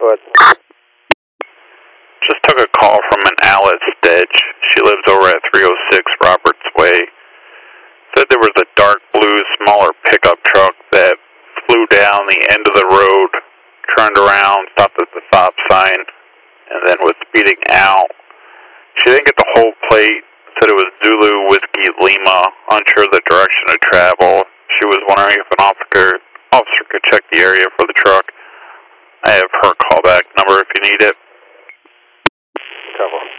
foot. Just took a call from an Alice Stitch. She lives over at 306 Roberts Way. Said there was a dark blue, smaller pickup truck that flew down the end of the road, turned around, stopped at the stop sign, and then was speeding out. She didn't get the whole plate. Said it was Zulu Whiskey Lima, unsure of the direction of travel. She was wondering if an officer could check the area for the truck. I have her callback number if you need it. Cover.